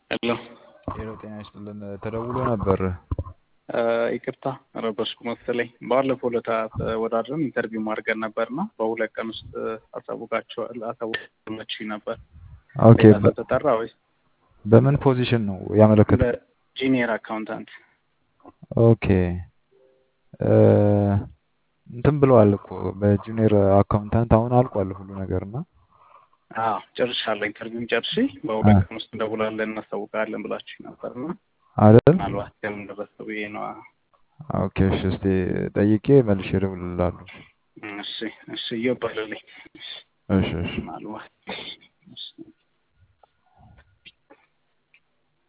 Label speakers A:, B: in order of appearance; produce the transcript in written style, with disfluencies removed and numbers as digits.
A: ሄሎ
B: ሄሎ ጤና ይስጥልን ተደውሎ ነበር።
A: ይቅርታ ረበሽኩ መሰለኝ። ባለፈው ዕለት ተወዳድረን ኢንተርቪው ማድረግ ነበርና በሁለት ቀን ውስጥ አሳውቃችሁ ነበር።
B: ኦኬ
A: ሌላ ሰው ተጠራ ወይስ?
B: በምን ፖዚሽን ነው ያመለከተው?
A: በጂኒየር አካውንታንት።
B: ኦኬ እንትን ብለዋል እኮ በጁኒየር አካውንታንት አሁን አልቋል ሁሉ ነገርና
A: ጨርሻለሁ። ኢንተርቪውን ጨርሼ በሁለት ቀን ውስጥ እንደውላለን እናሳውቃለን ብላችሁ ነበርና
B: አይደል?
A: ምናልባት ከምን ደረሰ ብዬ ነው።
B: ኦኬ እሺ፣ እስቲ ጠይቄ መልሼ እደውልልሃለሁ።
A: እሺ እሺ፣ ይባልልኝ።
B: እሺ እሺ።
A: ምናልባት